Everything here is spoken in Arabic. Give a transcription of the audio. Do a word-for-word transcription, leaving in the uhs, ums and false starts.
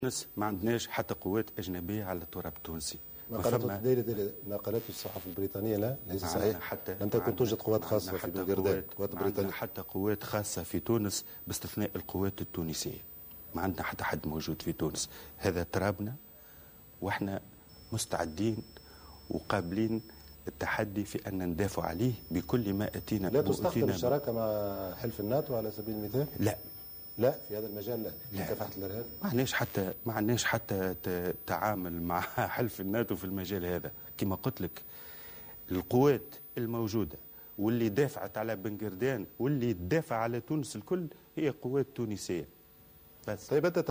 تونس ما عندناش حتى قوات أجنبية على التراب التونسي. ما قالته ما قالته الصحف البريطانية لا ليس صحيح. حتى لم تكن توجد قوات خاصة في بنغرداد، قوات بريطانية. حتى قوات خاصة في تونس باستثناء القوات التونسية. ما عندنا حتى حد موجود في تونس. هذا ترابنا واحنا مستعدين وقابلين التحدي في أن ندافع عليه بكل ما أتينا. لا تستخدم الشراكة مع حلف الناتو على سبيل المثال؟ لا لا في هذا المجال لا. لا مكافحة الإرهاب ما عندناش حتى ما عندناش حتى تعامل مع حلف الناتو في المجال هذا. كما قلت لك القوات الموجودة واللي دافعت على بنغردان واللي دافع على تونس الكل هي قوات تونسية بس. طيب